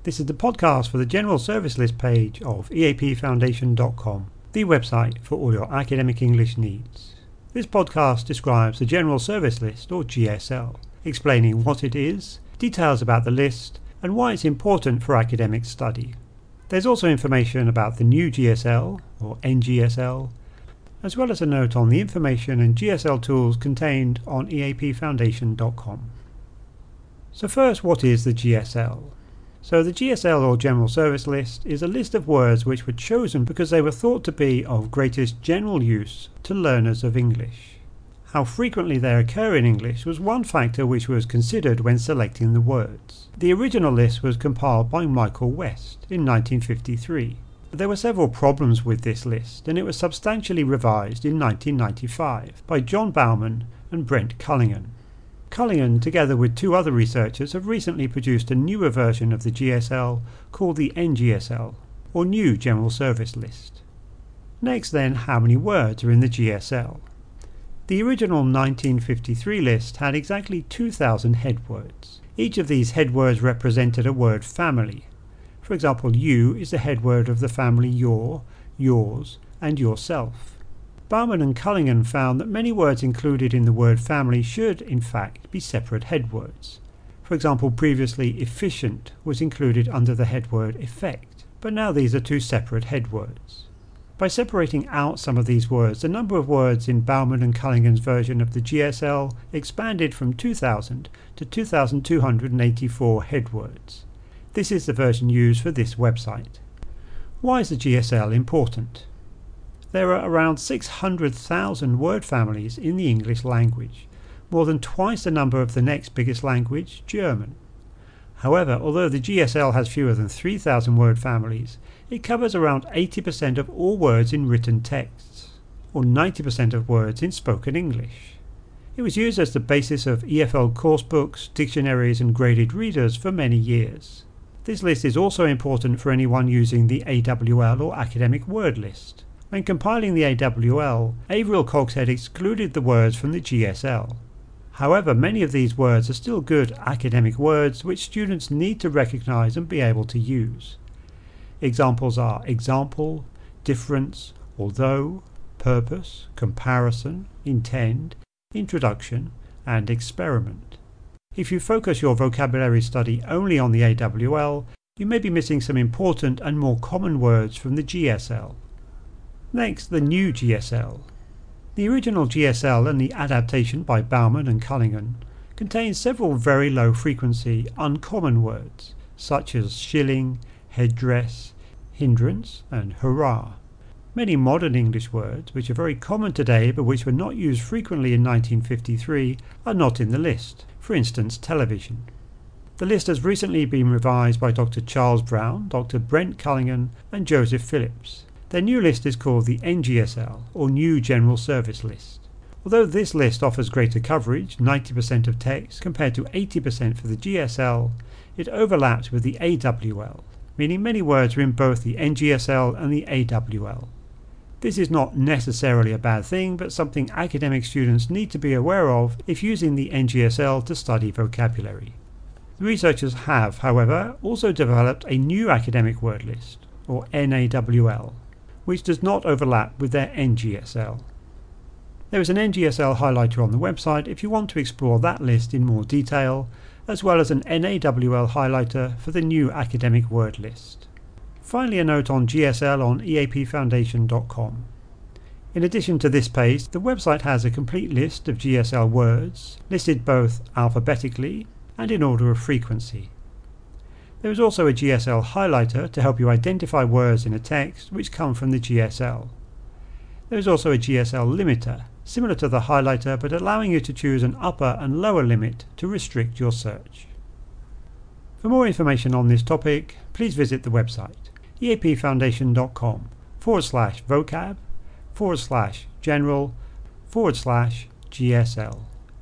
This is the podcast for the General Service List page of eapfoundation.com, the website for all your academic English needs. This podcast describes the General Service List, or GSL, explaining what it is, details about the list, and why it's important for academic study. There's also information about the new GSL, or NGSL, as well as a note on the information and GSL tools contained on eapfoundation.com. So first, what is the GSL? So the GSL, or General Service List, is a list of words which were chosen because they were thought to be of greatest general use to learners of English. How frequently they occur in English was one factor which was considered when selecting the words. The original list was compiled by Michael West in 1953. But there were several problems with this list, and it was substantially revised in 1995 by John Bauman and Brent Cullingan. Cullingan, together with two other researchers, have recently produced a newer version of the GSL called the NGSL, or New General Service List. Next then, how many words are in the GSL? The original 1953 list had exactly 2,000 headwords. Each of these headwords represented a word family. For example, you is the headword of the family your, yours, and yourself. Bauman and Cullingan found that many words included in the word family should, in fact, be separate headwords. For example, previously efficient was included under the headword effect, but now these are two separate headwords. By separating out some of these words, the number of words in Bauman and Cullingan's version of the GSL expanded from 2,000 to 2,284 headwords. This is the version used for this website. Why is the GSL important? There are around 600,000 word families in the English language, more than twice the number of the next biggest language, German. However, although the GSL has fewer than 3,000 word families, it covers around 80% of all words in written texts, or 90% of words in spoken English. It was used as the basis of EFL coursebooks, dictionaries, and graded readers for many years. This list is also important for anyone using the AWL, or Academic Word List. When compiling the AWL, Averill Coxhead excluded the words from the GSL. However, many of these words are still good academic words which students need to recognize and be able to use. Examples are example, difference, although, purpose, comparison, intend, introduction, and experiment. If you focus your vocabulary study only on the AWL, you may be missing some important and more common words from the GSL. Next, the new GSL. The original GSL and the adaptation by Bauman and Cullingan contains several very low frequency, uncommon words, such as shilling, headdress, hindrance, and hurrah. Many modern English words, which are very common today but which were not used frequently in 1953, are not in the list. For instance, television. The list has recently been revised by Dr. Charles Brown, Dr. Brent Cullingan, and Joseph Phillips. Their new list is called the NGSL, or New General Service List. Although this list offers greater coverage, 90% of text, compared to 80% for the GSL, it overlaps with the AWL, meaning many words are in both the NGSL and the AWL. This is not necessarily a bad thing, but something academic students need to be aware of if using the NGSL to study vocabulary. The researchers have, however, also developed a new academic word list, or NAWL, which does not overlap with their NGSL. There is an NGSL highlighter on the website if you want to explore that list in more detail, as well as an NAWL highlighter for the new academic word list. Finally, a note on GSL on eapfoundation.com. In addition to this page, the website has a complete list of GSL words, listed both alphabetically and in order of frequency. There is also a GSL highlighter to help you identify words in a text which come from the GSL. There is also a GSL limiter, similar to the highlighter but allowing you to choose an upper and lower limit to restrict your search. For more information on this topic, please visit the website eapfoundation.com/vocab/general/GSL.